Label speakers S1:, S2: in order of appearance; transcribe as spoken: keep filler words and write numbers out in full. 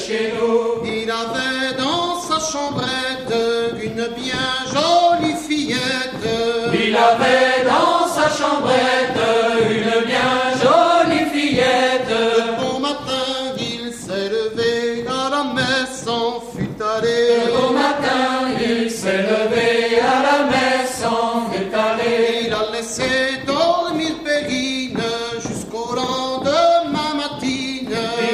S1: chez nous.
S2: Il avait dans sa chambrette une bien jolie fillette.
S1: Il avait dans sa chambrette une bien jolie fillette.
S2: Le bon matin, il s'est levé, à la messe en fut allé.
S1: Le bon matin, il s'est levé, à la messe en fut allé.
S2: Il a laissé dans